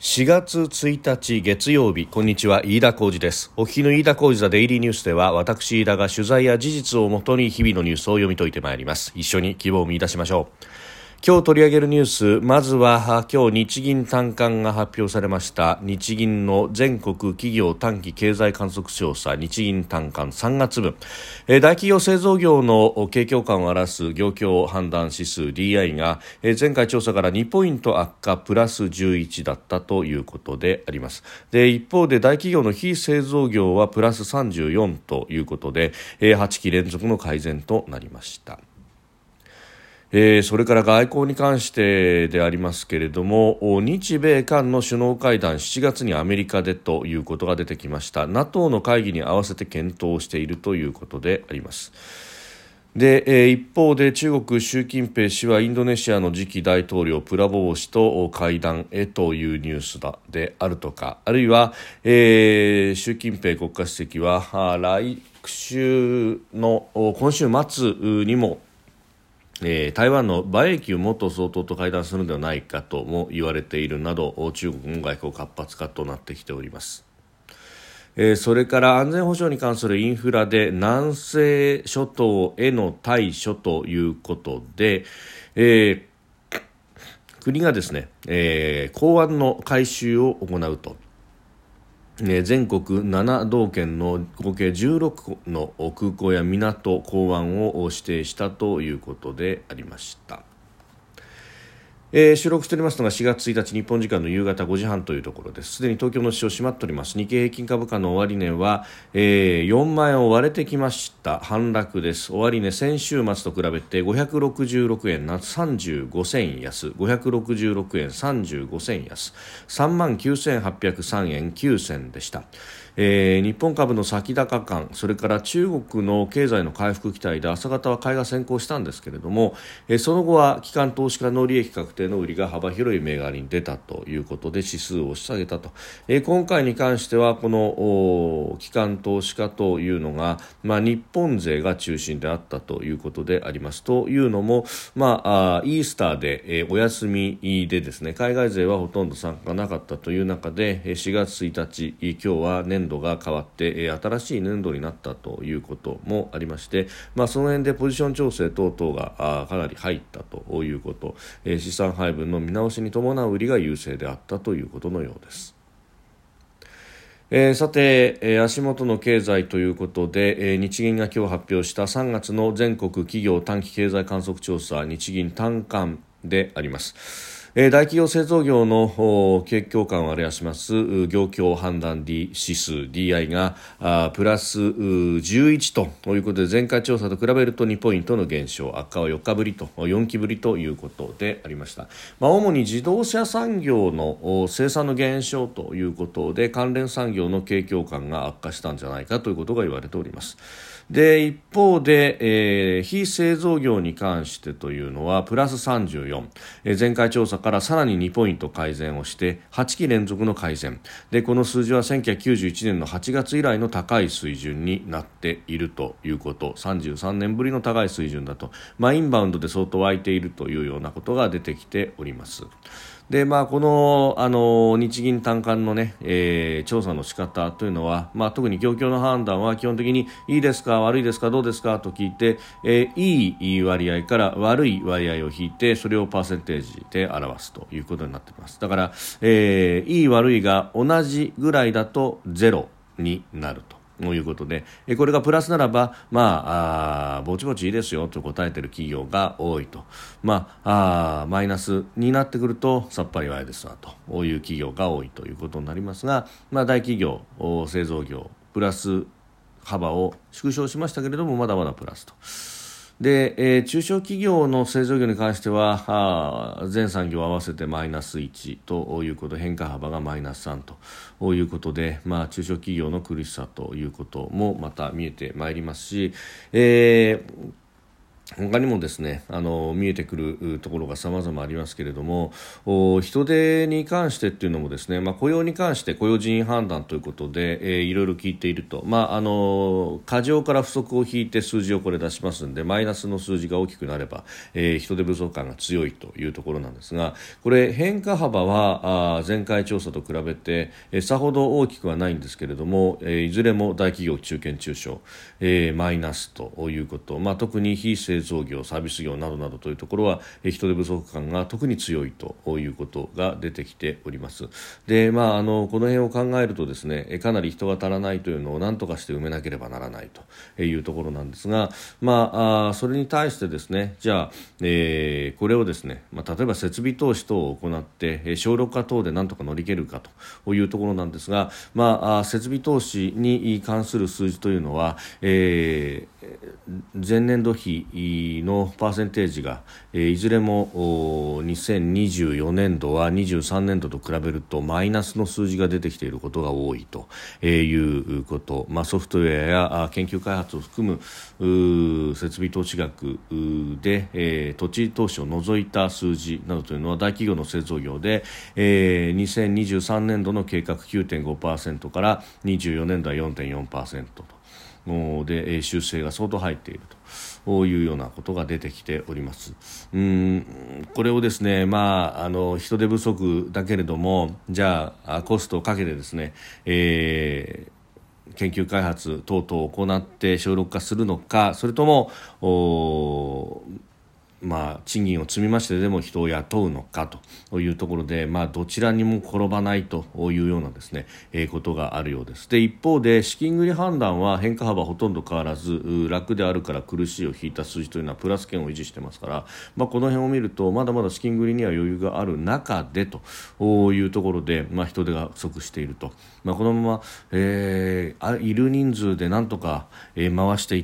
4月1日月曜日、こんにちは、飯田浩司です。お聞きの飯田浩司ザデイリーニュースでは、私飯田が取材や事実をもとに日々のニュースを読み解いてまいります。一緒に希望を見出しましょう。今日取り上げるニュース、まずは今日日銀短観が発表されました。日銀の全国企業短期経済観測調査、日銀短観3月分、大企業製造業の景況感を表す業況判断指数 DI が前回調査から2ポイント悪化プラス11だったということであります。で、一方で大企業の非製造業はプラス34ということで8期連続の改善となりました。それから外交に関してでありますけれども、日米韓の首脳会談7月にアメリカでということが出てきました。 NATO の会議に合わせて検討しているということであります。で、一方で中国習近平氏はインドネシアの次期大統領プラボー氏と会談へというニュースであるとか、あるいは、習近平国家主席は今週末にも台湾の馬英九元総統と会談するのではないかとも言われているなど、中国の外交活発化となってきております。それから安全保障に関するインフラで南西諸島への対処ということで、国がですね、港湾の改修を行うと、全国7道県の合計16の空港や港、港湾を指定したということでありました。収録しておりますのが4月1日日本時間の夕方5時半というところです。すでに東京の市場閉まっております。日経平均株価の終値は、4万円を割れてきました。反落です。終値先週末と比べて566円35銭安、566円35銭安、39,803円9銭でした。日本株の先高感、それから中国の経済の回復期待で朝方は買いが先行したんですけれども、その後は機関投資家の利益確定の売りが幅広い銘柄に出たということで指数を押し下げたと。今回に関してはこの機関投資家というのが、日本勢が中心であったということであります。というのも、イースターで、お休みでですね、海外勢はほとんど参加がなかったという中で、4月1日今日は年度が変わって新しい年度になったということもありまして、その辺でポジション調整等々がかなり入ったということ、資産配分の見直しに伴う売りが優勢であったということのようです。さて、足元の経済ということで、日銀が今日発表した3月の全国企業短期経済観測調査、日銀短観であります。大企業製造業の景況感を表します業況判断指数 DI がプラス11ということで、前回調査と比べると2ポイントの減少、悪化は4期ぶりということでありました。主に自動車産業の生産の減少ということで、関連産業の景況感が悪化したんじゃないかということが言われております。で、一方で、非製造業に関してというのはプラス34、前回調査からさらに2ポイント改善をして8期連続の改善で、この数字は1991年の8月以来の高い水準になっているということ、33年ぶりの高い水準だと、インバウンドで相当湧いているというようなことが出てきております。で、この、日銀短観のね、調査の仕方というのは、特に業況の判断は基本的にいいですか悪いですかどうですかと聞いて、いい割合から悪い割合を引いて、それをパーセンテージで表すということになっています。だから、いい悪いが同じぐらいだとゼロになるということで、これがプラスならばぼちぼちいいですよと答えている企業が多いと、マイナスになってくるとさっぱりわやですわという企業が多いということになりますが、大企業製造業プラス幅を縮小しましたけれども、まだまだプラスと。で、中小企業の製造業に関しては全産業合わせてマイナス1ということ、変化幅がマイナス3ということで、中小企業の苦しさということもまた見えてまいりますし、 他にもですね見えてくるところが様々ありますけれども、人手に関してっていうのもですね、雇用に関して雇用人員判断ということで、いろいろ聞いていると、過剰から不足を引いて数字をこれ出しますので、マイナスの数字が大きくなれば、人手不足感が強いというところなんですが、これ変化幅は前回調査と比べて、さほど大きくはないんですけれども、いずれも大企業中堅中小、マイナスということ、特に非製造業サービス業などなどというところは、人手不足感が特に強いということが出てきております。で、この辺を考えるとですね、かなり人が足らないというのを何とかして埋めなければならないというところなんですが、それに対してですね、じゃあ、これをですね、例えば設備投資等を行って省力化等で何とか乗り切るかというところなんですが、設備投資に関する数字というのは、前年度比のパーセンテージが、いずれも2024年度は23年度と比べるとマイナスの数字が出てきていることが多いということ、ソフトウェアや研究開発を含む設備投資額で、土地投資を除いた数字などというのは大企業の製造業で、2023年度の計画 9.5% から24年度は 4.4% とで修正が相当入っているというようなことが出てきております。これをですね、人手不足だけれども、じゃあコストをかけてですね、研究開発等々を行って省力化するのか、それとも賃金を積み増してでも人を雇うのかというところで、どちらにも転ばないというようなですね、ことがあるようです。で、一方で資金繰り判断は変化幅ほとんど変わらず、楽であるから苦しいを引いた数字というのはプラス圏を維持してますから、この辺を見るとまだまだ資金繰りには余裕がある中でというところで、人手が不足していると、このまま、いる人数でなんとか、回していって、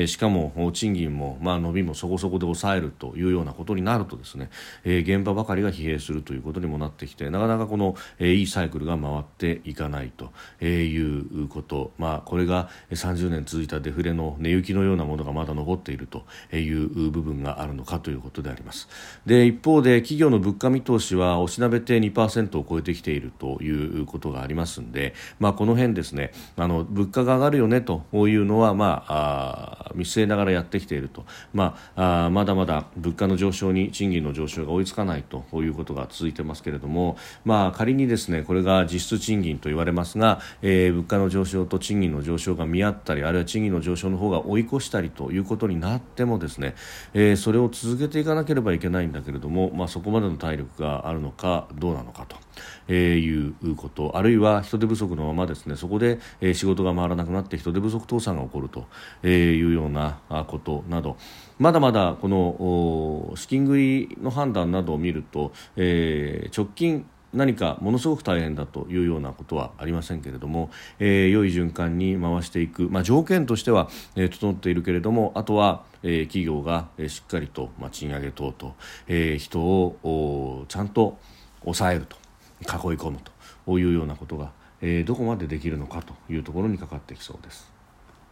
しかも賃金も、伸びもそこそこで抑えるというようなことになるとですね、現場ばかりが疲弊するということにもなってきて、なかなかこの、いいサイクルが回っていかないということ、これが30年続いたデフレの値行きのようなものがまだ残っているという部分があるのかということであります。で、一方で企業の物価見通しは押しなべて 2% を超えてきているということがありますので、この辺ですね、物価が上がるよねというのは、見据えながらやってきていると、まだまだ物価の上昇に賃金の上昇が追いつかないということが続いてますけれども、仮にですね、これが実質賃金と言われますが、物価の上昇と賃金の上昇が見合ったり、あるいは賃金の上昇の方が追い越したりということになってもですね、それを続けていかなければいけないんだけれども、そこまでの体力があるのかどうなのかということ、あるいは人手不足のままですね、そこで仕事が回らなくなって人手不足倒産が起こるというようなことなど、まだまだこの資金繰りの判断などを見ると、直近何かものすごく大変だというようなことはありませんけれども、良い循環に回していく、条件としては、整っているけれども、あとは、企業が、しっかりと、賃上げ等々、人をちゃんと抑えると、囲い込むというようなことが、どこまでできるのかというところにかかってきそうです。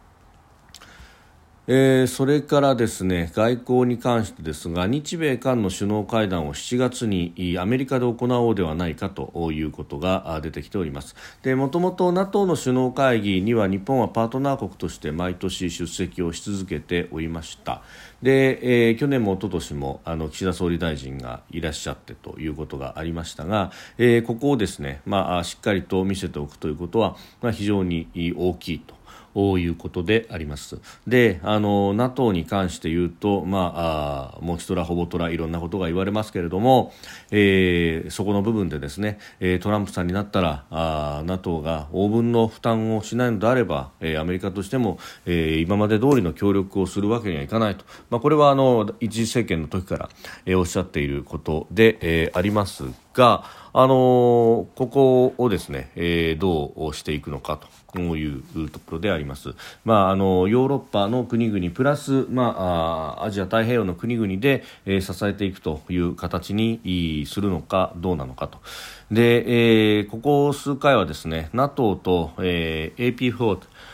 それからですね、外交に関してですが、日米韓の首脳会談を7月にアメリカで行おうではないかということが出てきております。で、もともと NATO の首脳会議には日本はパートナー国として毎年出席をし続けておりました。で、去年も一昨年も岸田総理大臣がいらっしゃってということがありましたが、ここをですね、しっかりと見せておくということは、非常に大きいということであります。で、NATO に関して言うと、もちとらほぼとらいろんなことが言われますけれども、そこの部分でですね、トランプさんになったらNATO が大分の負担をしないのであれば、アメリカとしても、今まで通りの協力をするわけにはいかないと、これは一次政権の時から、おっしゃっていることで、ありますが、ここをですね、どうしていくのかというところであります。ヨーロッパの国々プラス、アジア太平洋の国々で、支えていくという形にするのかどうなのかと。で、ここ数回はですね、NATO と、AP4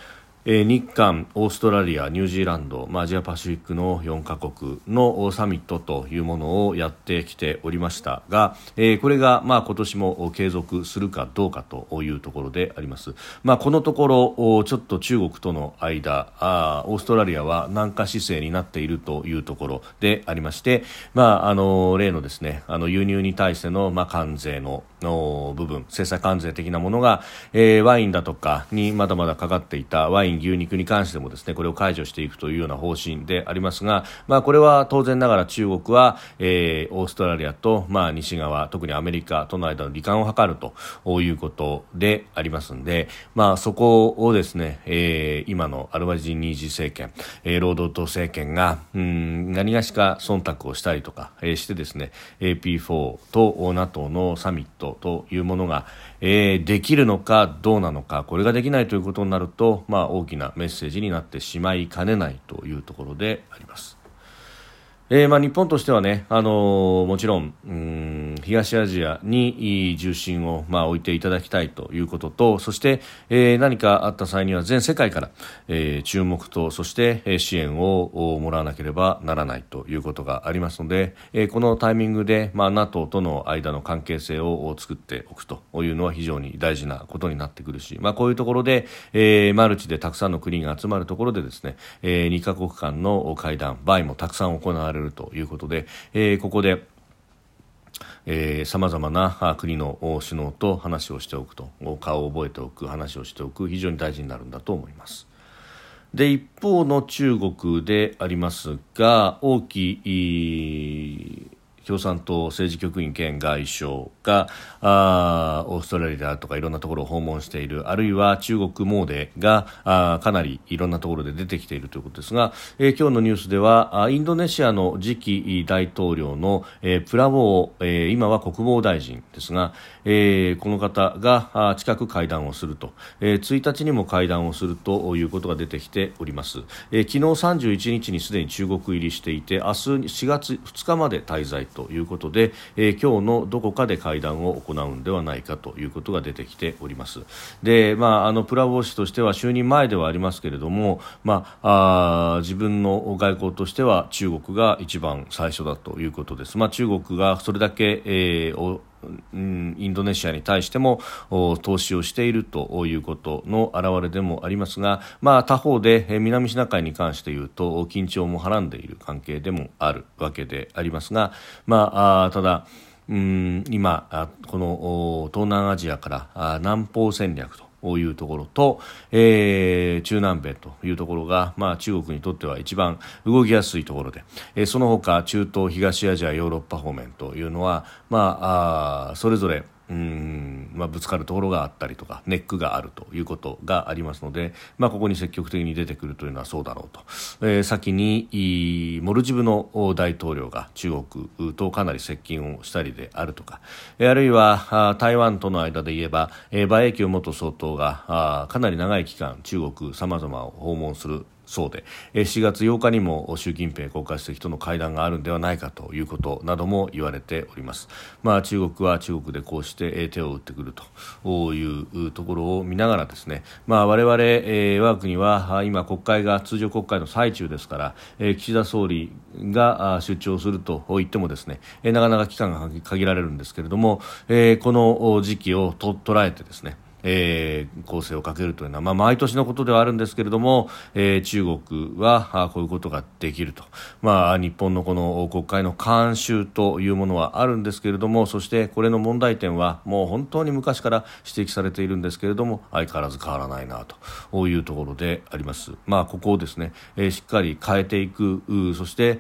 日韓、オーストラリア、ニュージーランド、アジアパシフィックの4カ国のサミットというものをやってきておりましたが、これが今年も継続するかどうかというところであります。このところちょっと中国との間、オーストラリアは軟化姿勢になっているというところでありまして、例のですね、輸入に対しての関税の部分、制裁関税的なものが、ワインだとかにまだまだかかっていたワイン、牛肉に関してもですね、これを解除していくというような方針でありますが、これは当然ながら中国は、オーストラリアと、西側、特にアメリカとの間の離間を図るということでありますので、そこをですね、今のアルバニージー政権、労働党政権が何がしか忖度をしたりとか、してですね、P4 と NATO のサミットというものが、できるのかどうなのか、これができないということになると、大きなメッセージになってしまいかねないというところであります。日本としてはね、もちろん、東アジアに重心を、置いていただきたいということと、そして、何かあった際には全世界から、注目と、そして、支援をもらわなければならないということがありますので、このタイミングで、NATO との間の関係性を作っておくというのは非常に大事なことになってくるし、こういうところで、マルチでたくさんの国が集まるところでですね、2カ国間の会談、場合もたくさん行われるということで、ここで様々な国の首脳と話をしておくと、顔を覚えておく、話をしておく、非常に大事になるんだと思います。で、一方の中国でありますが、王毅共産党政治局員兼外相がオーストラリアとかいろんなところを訪問している、あるいは中国詣がかなりいろんなところで出てきているということですが、今日のニュースではインドネシアの次期大統領のプラボー、今は国防大臣ですが、この方が近く会談をすると、1日にも会談をするということが出てきております。昨日31日にすでに中国入りしていて、明日4月2日まで滞在ということで、今日のどこかで会談を行うんではないかということが出てきております。で、プラボー氏としては就任前ではありますけれども、自分の外交としては中国が一番最初だということです。中国がそれだけ、インドネシアに対しても投資をしているということの表れでもありますが、他方で南シナ海に関して言うと緊張もはらんでいる関係でもあるわけでありますが、ただ今この東南アジアから南方戦略というところと、中南米というところが、中国にとっては一番動きやすいところで、その他中東、東アジア、ヨーロッパ方面というのは、それぞれぶつかるところがあったりとかネックがあるということがありますので、ここに積極的に出てくるというのはそうだろうと、先にモルジブの大統領が中国とかなり接近をしたりであるとか、あるいは台湾との間で言えば馬英九元総統がかなり長い期間中国様々を訪問するそうで、4月8日にも習近平国家主席との会談があるのではないかということなども言われております。中国は中国でこうして手を打ってくるというところを見ながらですね、我々、我が国は今国会が通常国会の最中ですから、岸田総理が出張すると言ってもですね、なかなか期間が限られるんですけれども、この時期を捉えてですね、攻勢をかけるというのは、毎年のことではあるんですけれども、中国はこういうことができると、日本のこの国会の慣習というものはあるんですけれども、そしてこれの問題点はもう本当に昔から指摘されているんですけれども、相変わらず変わらないなというところであります。ここをですね、しっかり変えていく、そして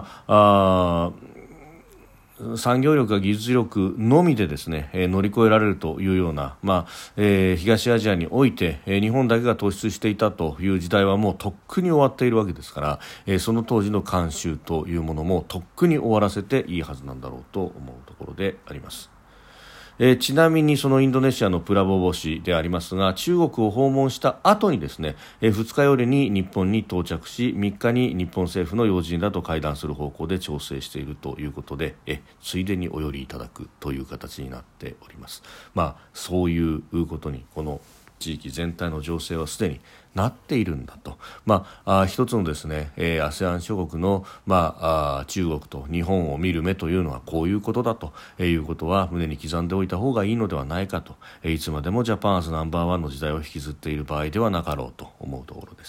産業力や技術力のみでですね、乗り越えられるというような、東アジアにおいて、日本だけが突出していたという時代はもうとっくに終わっているわけですから、その当時の慣習というものもとっくに終わらせていいはずなんだろうと思うところであります。ちなみにそのインドネシアのプラボボ氏でありますが、中国を訪問した後にですね、2日夜に日本に到着し、3日に日本政府の要人らと会談する方向で調整しているということで、ついでにお寄りいただくという形になっております。そういうことにこの地域全体の情勢はすでになっているんだと、一つのですね、ASEAN 諸国の、中国と日本を見る目というのはこういうことだということは胸に刻んでおいた方がいいのではないかと、いつまでもジャパンアズナンバーワンの時代を引きずっている場合ではなかろうと思うところです。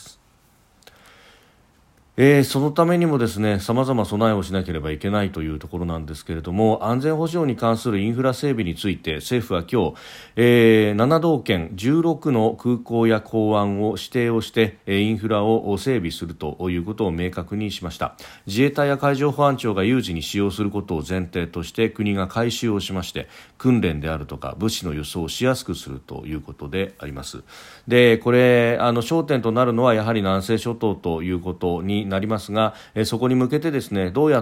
そのためにもですね、様々備えをしなければいけないというところなんですけれども、安全保障に関するインフラ整備について政府は今日、7道県16の空港や港湾を指定をしてインフラを整備するということを明確にしました。自衛隊や海上保安庁が有事に使用することを前提として国が改修をしまして、訓練であるとか物資の輸送をしやすくするということであります。で、これ焦点となるのはやはり南西諸島ということになりますが、そこに向けてですね、どうやって、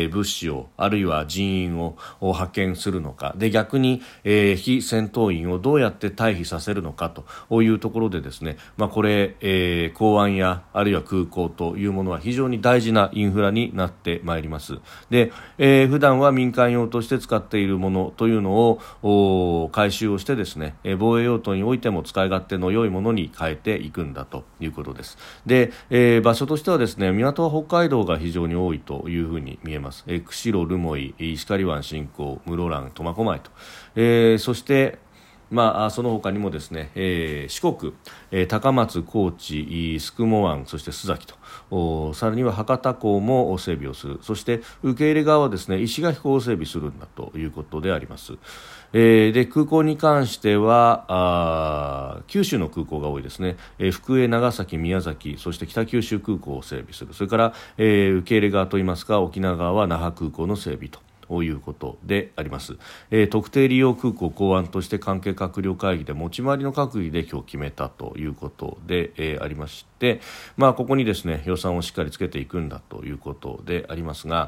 物資をあるいは人員を派遣するのかで、逆に、非戦闘員をどうやって退避させるのかというところでですね、これ、港湾やあるいは空港というものは非常に大事なインフラになってまいります。で、普段は民間用として使っているものというのを改修をしてですね、防衛用途においても使い勝手の良いものに変えていくんだということです。で、場所としてはですね、港は北海道が非常に多いというふうに見えます。釧路、留萌、石狩湾、新港、室蘭、苫小牧と、そしてその他にもですね、四国、高松、高知、宿毛湾、そして須崎と、さらには博多港も整備をする。そして受け入れ側はですね、石垣港を整備するんだということであります。で、空港に関しては九州の空港が多いですね。福江、長崎、宮崎、そして北九州空港を整備する。それから、受け入れ側といいますか、沖縄側は那覇空港の整備ということであります。特定利用空港港湾として関係閣僚会議で持ち回りの閣議で今日決めたということで、ありまして、ここにですね、予算をしっかりつけていくんだということでありますが、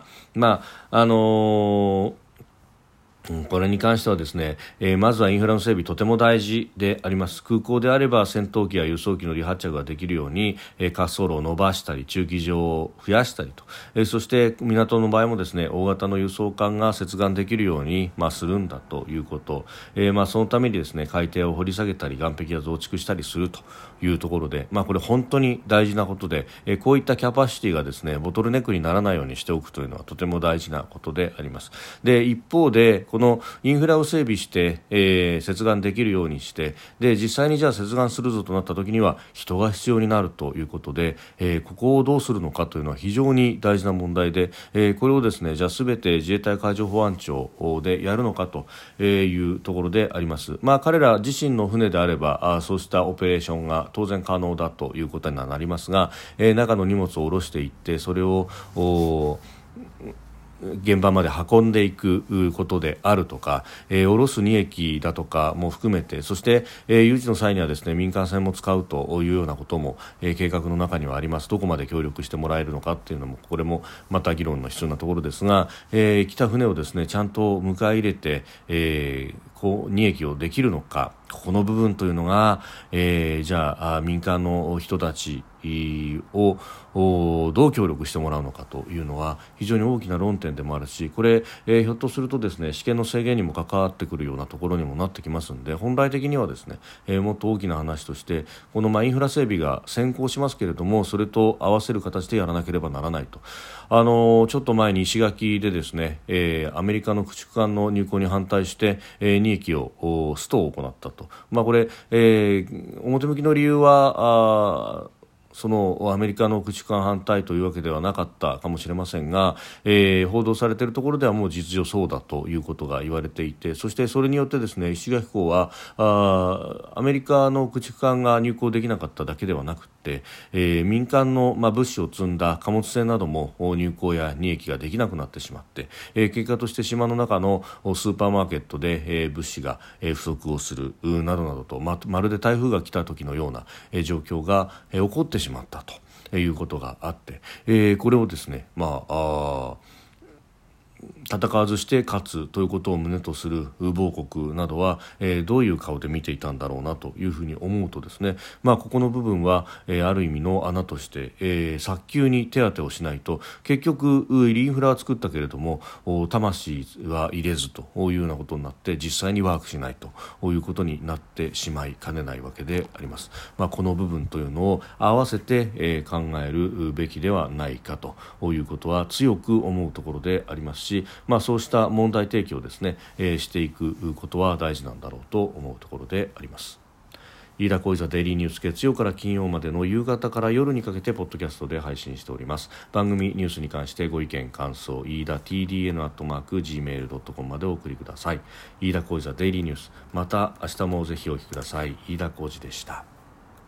これに関してはですね、まずはインフラの整備とても大事であります。空港であれば戦闘機や輸送機の離発着ができるように、滑走路を伸ばしたり駐機場を増やしたりと、そして港の場合もですね、大型の輸送艦が接岸できるように、するんだということ、そのためにですね、海底を掘り下げたり岸壁を増築したりするというところで、これ本当に大事なことで、こういったキャパシティがですね、ボトルネックにならないようにしておくというのはとても大事なことであります。で、一方でこのインフラを整備して、接岸できるようにして、で実際にじゃあ接岸するぞとなった時には人が必要になるということで、ここをどうするのかというのは非常に大事な問題で、これをですね、じゃあ全て自衛隊海上保安庁でやるのかというところであります。彼ら自身の船であればそうしたオペレーションが当然可能だということになりますが、中の荷物を下ろしていってそれを現場まで運んでいくことであるとか、下ろす荷液だとかも含めて、そして、有事の際にはですね、民間船も使うというようなことも、計画の中にはあります。どこまで協力してもらえるのかっていうのも、これもまた議論の必要なところですが、来た船をですね、ちゃんと迎え入れて、荷液をできるのか、この部分というのが、じゃあ民間の人たちをどう協力してもらうのかというのは非常に大きな論点でもあるし、これ、ひょっとするとですね、試験の制限にも関わってくるようなところにもなってきますので、本来的にはですね、もっと大きな話としてこのインフラ整備が先行しますけれども、それと合わせる形でやらなければならないと。ちょっと前に石垣でですね、アメリカの駆逐艦の入港に反対して、荷液をストを行ったと。これ、表向きの理由はそのアメリカの駆逐艦反対というわけではなかったかもしれませんが、報道されているところではもう実情そうだということが言われていて、そしてそれによってですね、石垣港はアメリカの駆逐艦が入港できなかっただけではなくて、民間の、物資を積んだ貨物船なども入港や荷液ができなくなってしまって、結果として島の中のスーパーマーケットで、物資が、不足をするなどなどと、まるで台風が来た時のような、状況が、起こってしまったということがあって、これをですね、 戦わずして勝つということを旨とする某国などは、どういう顔で見ていたんだろうなというふうに思うとですね、ここの部分は、ある意味の穴として、早急に手当てをしないと結局インフラは作ったけれども魂は入れずというようなことになって実際にワークしないということになってしまいかねないわけであります。この部分というのを合わせて、考えるべきではないかということは強く思うところでありますし、そうした問題提起をですね、していくことは大事なんだろうと思うところであります。飯田浩司ザデイリーニュース、月曜から金曜までの夕方から夜にかけてポッドキャストで配信しております。番組ニュースに関してご意見感想、飯田 TDN@gmail.com までお送りください。飯田浩司ザデイリーニュース、また明日もぜひお聞きください。飯田浩司でした。